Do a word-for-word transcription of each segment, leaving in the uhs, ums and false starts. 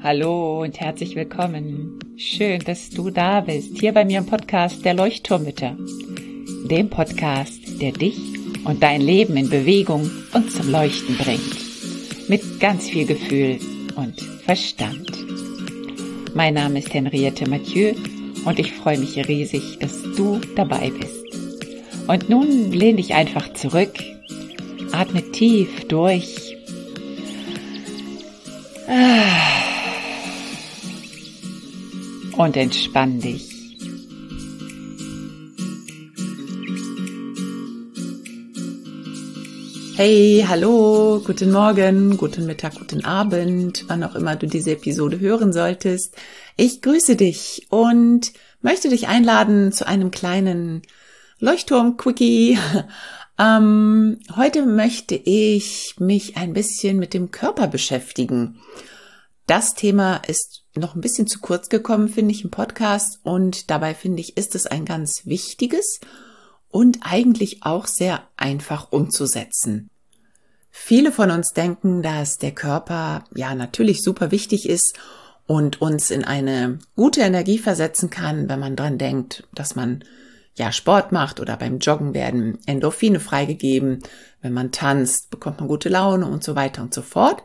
Hallo und herzlich willkommen. Schön, dass du da bist, hier bei mir im Podcast der Leuchtturmmütter. Dem Podcast, der dich und dein Leben in Bewegung und zum Leuchten bringt. Mit ganz viel Gefühl und Verstand. Mein Name ist Henriette Mathieu und ich freue mich riesig, dass du dabei bist. Und nun lehn dich einfach zurück, atme tief durch. Und entspann dich. Hey, hallo, guten Morgen, guten Mittag, guten Abend, wann auch immer du diese Episode hören solltest. Ich grüße dich und möchte dich einladen zu einem kleinen Leuchtturm-Quickie. ähm, heute möchte ich mich ein bisschen mit dem Körper beschäftigen. Das Thema ist noch ein bisschen zu kurz gekommen, finde ich, im Podcast, und dabei finde ich, ist es ein ganz wichtiges und eigentlich auch sehr einfach umzusetzen. Viele von uns denken, dass der Körper ja natürlich super wichtig ist und uns in eine gute Energie versetzen kann, wenn man dran denkt, dass man ja Sport macht oder beim Joggen werden Endorphine freigegeben, wenn man tanzt, bekommt man gute Laune und so weiter und so fort.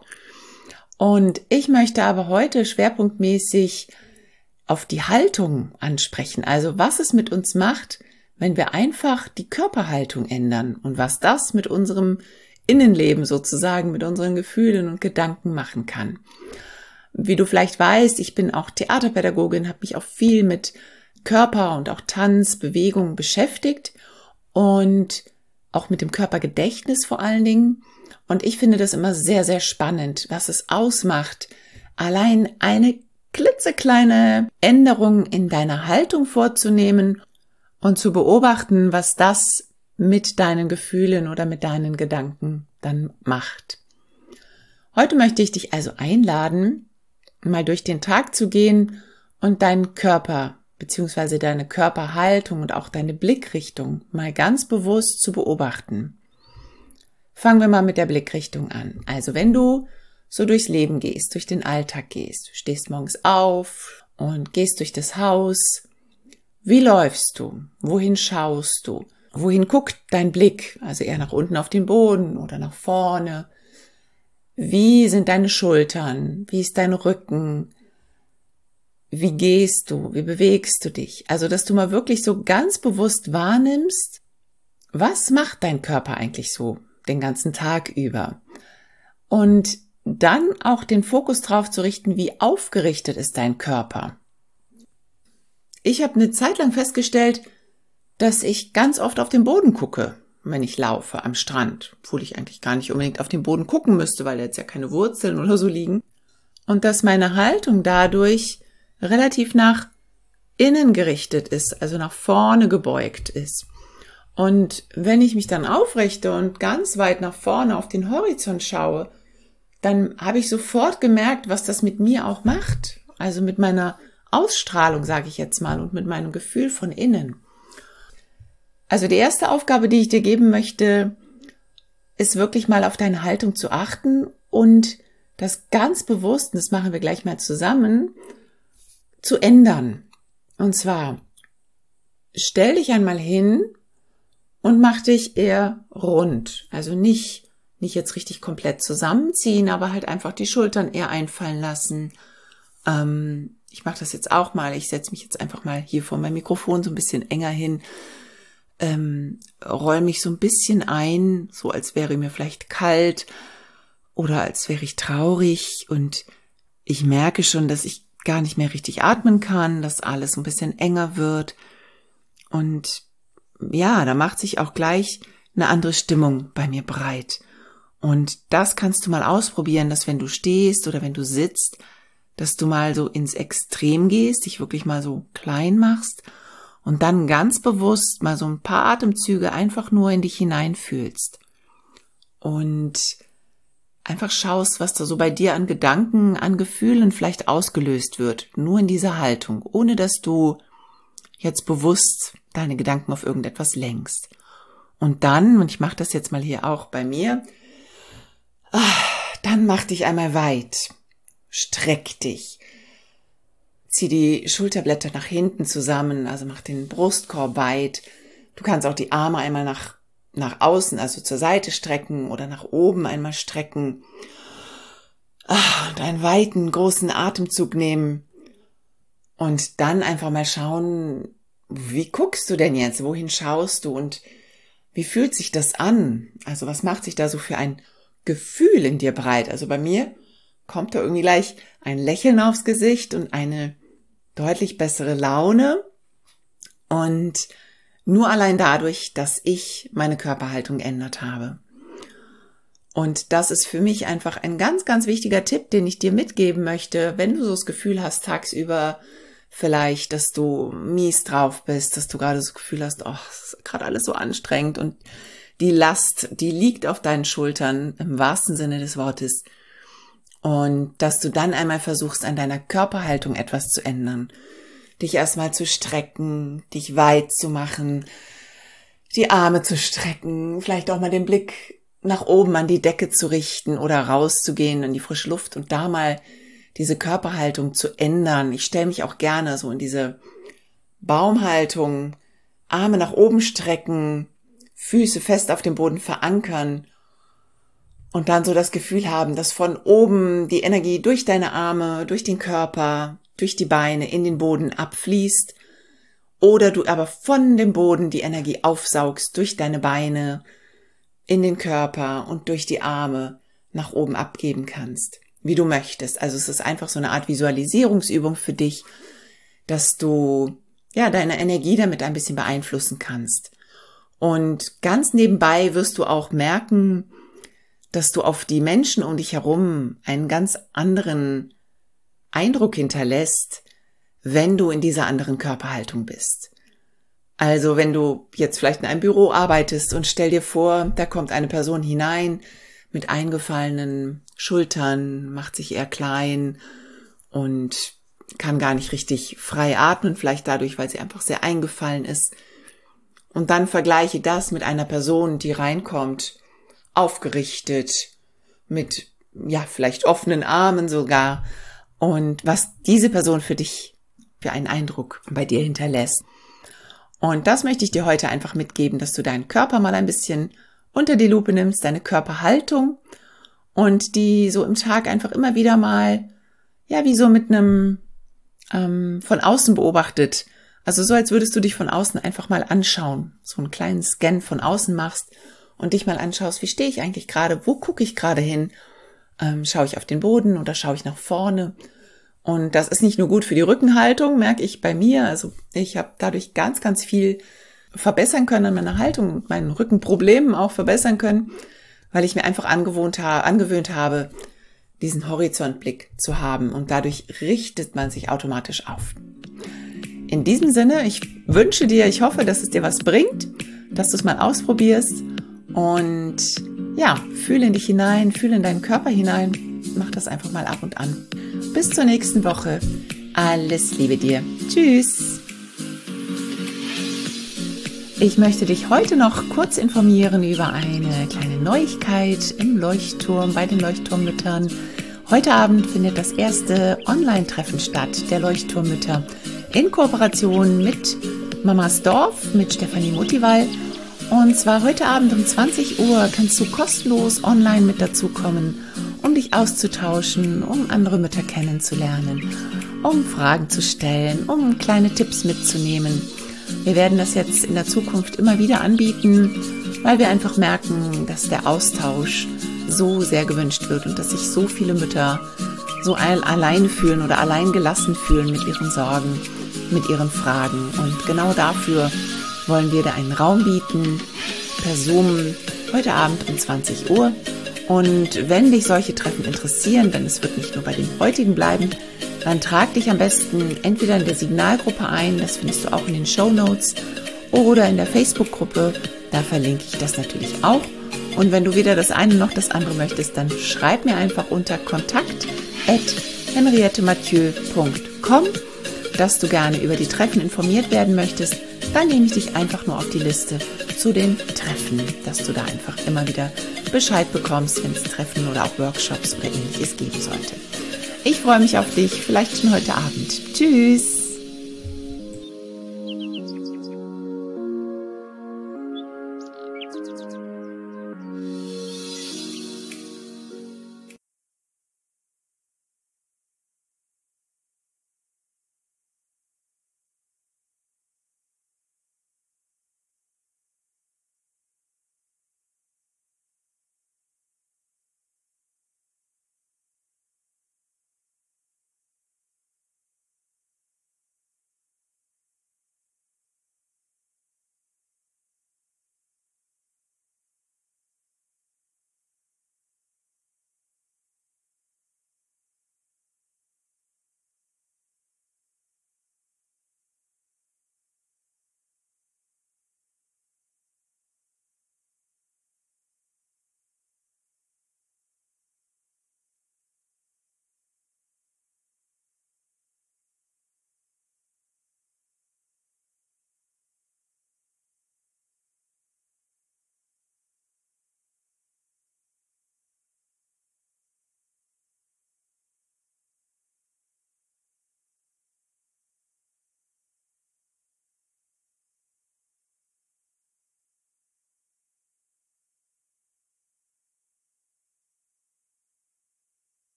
Und ich möchte aber heute schwerpunktmäßig auf die Haltung ansprechen, also was es mit uns macht, wenn wir einfach die Körperhaltung ändern und was das mit unserem Innenleben sozusagen, mit unseren Gefühlen und Gedanken machen kann. Wie du vielleicht weißt, ich bin auch Theaterpädagogin, habe mich auch viel mit Körper und auch Tanz, Bewegung beschäftigt und auch mit dem Körpergedächtnis vor allen Dingen. Und ich finde das immer sehr, sehr spannend, was es ausmacht, allein eine klitzekleine Änderung in deiner Haltung vorzunehmen und zu beobachten, was das mit deinen Gefühlen oder mit deinen Gedanken dann macht. Heute möchte ich dich also einladen, mal durch den Tag zu gehen und deinen Körper bzw. deine Körperhaltung und auch deine Blickrichtung mal ganz bewusst zu beobachten. Fangen wir mal mit der Blickrichtung an. Also wenn du so durchs Leben gehst, durch den Alltag gehst, du stehst morgens auf und gehst durch das Haus, wie läufst du? Wohin schaust du? Wohin guckt dein Blick? Also eher nach unten auf den Boden oder nach vorne? Wie sind deine Schultern? Wie ist dein Rücken? Wie gehst du? Wie bewegst du dich? Also, dass du mal wirklich so ganz bewusst wahrnimmst, was macht dein Körper eigentlich so den ganzen Tag über? Und dann auch den Fokus drauf zu richten, wie aufgerichtet ist dein Körper. Ich habe eine Zeit lang festgestellt, dass ich ganz oft auf den Boden gucke, wenn ich laufe am Strand, obwohl ich eigentlich gar nicht unbedingt auf den Boden gucken müsste, weil jetzt ja keine Wurzeln oder so liegen. Und dass meine Haltung dadurch relativ nach innen gerichtet ist, also nach vorne gebeugt ist. Und wenn ich mich dann aufrichte und ganz weit nach vorne auf den Horizont schaue, dann habe ich sofort gemerkt, was das mit mir auch macht. Also mit meiner Ausstrahlung, sage ich jetzt mal, und mit meinem Gefühl von innen. Also die erste Aufgabe, die ich dir geben möchte, ist wirklich mal auf deine Haltung zu achten und das ganz bewusst, und das machen wir gleich mal zusammen, zu ändern. Und zwar, stell dich einmal hin und mach dich eher rund. Also nicht, nicht jetzt richtig komplett zusammenziehen, aber halt einfach die Schultern eher einfallen lassen. Ähm, ich mache das jetzt auch mal. Ich setze mich jetzt einfach mal hier vor mein Mikrofon so ein bisschen enger hin. Ähm, roll mich so ein bisschen ein, so als wäre mir vielleicht kalt oder als wäre ich traurig. Und ich merke schon, dass ich gar nicht mehr richtig atmen kann, dass alles ein bisschen enger wird. Und ja, da macht sich auch gleich eine andere Stimmung bei mir breit. Und das kannst du mal ausprobieren, dass wenn du stehst oder wenn du sitzt, dass du mal so ins Extrem gehst, dich wirklich mal so klein machst und dann ganz bewusst mal so ein paar Atemzüge einfach nur in dich hineinfühlst. Und einfach schaust, was da so bei dir an Gedanken, an Gefühlen vielleicht ausgelöst wird, nur in dieser Haltung, ohne dass du jetzt bewusst deine Gedanken auf irgendetwas lenkst. Und dann, und ich mache das jetzt mal hier auch bei mir, dann mach dich einmal weit. streck dich. Zieh die Schulterblätter nach hinten zusammen, also mach den Brustkorb weit. Du kannst auch die Arme einmal nach, nach außen, also zur Seite strecken oder nach oben einmal strecken. Ah, und einen weiten, großen Atemzug nehmen. Und dann einfach mal schauen, wie guckst du denn jetzt? Wohin schaust du? Und wie fühlt sich das an? Also was macht sich da so für ein Gefühl in dir breit? Also bei mir kommt da irgendwie gleich ein Lächeln aufs Gesicht und eine deutlich bessere Laune. Und nur allein dadurch, dass ich meine Körperhaltung geändert habe. Und das ist für mich einfach ein ganz, ganz wichtiger Tipp, den ich dir mitgeben möchte, wenn du so das Gefühl hast, tagsüber vielleicht, dass du mies drauf bist, dass du gerade so das Gefühl hast, oh, es ist gerade alles so anstrengend und die Last, die liegt auf deinen Schultern, im wahrsten Sinne des Wortes. Und dass du dann einmal versuchst, an deiner Körperhaltung etwas zu ändern. Dich erstmal zu strecken, dich weit zu machen, die Arme zu strecken, vielleicht auch mal den Blick nach oben an die Decke zu richten oder rauszugehen in die frische Luft und da mal diese Körperhaltung zu ändern. Ich stelle mich auch gerne so in diese Baumhaltung, Arme nach oben strecken, Füße fest auf dem Boden verankern und dann so das Gefühl haben, dass von oben die Energie durch deine Arme, durch den Körper, durch die Beine in den Boden abfließt oder du aber von dem Boden die Energie aufsaugst durch deine Beine in den Körper und durch die Arme nach oben abgeben kannst, wie du möchtest. Also es ist einfach so eine Art Visualisierungsübung für dich, dass du ja deine Energie damit ein bisschen beeinflussen kannst. Und ganz nebenbei wirst du auch merken, dass du auf die Menschen um dich herum einen ganz anderen Eindruck hinterlässt, wenn du in dieser anderen Körperhaltung bist. Also wenn du jetzt vielleicht in einem Büro arbeitest und stell dir vor, da kommt eine Person hinein mit eingefallenen Schultern, macht sich eher klein und kann gar nicht richtig frei atmen, vielleicht dadurch, weil sie einfach sehr eingefallen ist. Und dann vergleiche das mit einer Person, die reinkommt, aufgerichtet, mit, ja, vielleicht offenen Armen sogar. Und was diese Person für dich für einen Eindruck bei dir hinterlässt. Und das möchte ich dir heute einfach mitgeben, dass du deinen Körper mal ein bisschen unter die Lupe nimmst, deine Körperhaltung und die so im Tag einfach immer wieder mal, ja, wie so mit einem ähm, von außen beobachtet. Also so, als würdest du dich von außen einfach mal anschauen. So einen kleinen Scan von außen machst und dich mal anschaust, wie stehe ich eigentlich gerade, wo gucke ich gerade hin? Ähm, schaue ich auf den Boden oder schaue ich nach vorne? Und das ist nicht nur gut für die Rückenhaltung, merke ich bei mir. Also ich habe dadurch ganz, ganz viel verbessern können an meiner Haltung und meinen Rückenproblemen auch verbessern können, weil ich mir einfach angewohnt ha- angewöhnt habe, diesen Horizontblick zu haben. Und dadurch richtet man sich automatisch auf. In diesem Sinne, ich wünsche dir, ich hoffe, dass es dir was bringt, dass du es mal ausprobierst und ja, fühle in dich hinein, fühle in deinen Körper hinein. Mach das einfach mal ab und an. Bis zur nächsten Woche. Alles Liebe dir. Tschüss. Ich möchte dich heute noch kurz informieren über eine kleine Neuigkeit im Leuchtturm bei den Leuchtturmmüttern. Heute Abend findet das erste Online-Treffen statt, der Leuchtturmmütter, in Kooperation mit Mamas Dorf, mit Stefanie Muttiwall. Und zwar heute Abend um zwanzig Uhr kannst du kostenlos online mit dazukommen, um dich auszutauschen, um andere Mütter kennenzulernen, um Fragen zu stellen, um kleine Tipps mitzunehmen. Wir werden das jetzt in der Zukunft immer wieder anbieten, weil wir einfach merken, dass der Austausch so sehr gewünscht wird und dass sich so viele Mütter so allein fühlen oder allein gelassen fühlen mit ihren Sorgen, mit ihren Fragen. Und genau dafür wollen wir da einen Raum bieten, per Zoom, heute Abend um zwanzig Uhr. Und wenn dich solche Treffen interessieren, denn es wird nicht nur bei dem heutigen bleiben, dann trag dich am besten entweder in der Signalgruppe ein, das findest du auch in den Shownotes, oder in der Facebook-Gruppe, da verlinke ich das natürlich auch. Und wenn du weder das eine noch das andere möchtest, dann schreib mir einfach unter kontakt at henriette mathieu punkt com, dass du gerne über die Treffen informiert werden möchtest. Dann nehme ich dich einfach nur auf die Liste zu den Treffen, dass du da einfach immer wieder Bescheid bekommst, wenn es Treffen oder auch Workshops oder ähnliches geben sollte. Ich freue mich auf dich, vielleicht schon heute Abend. Tschüss!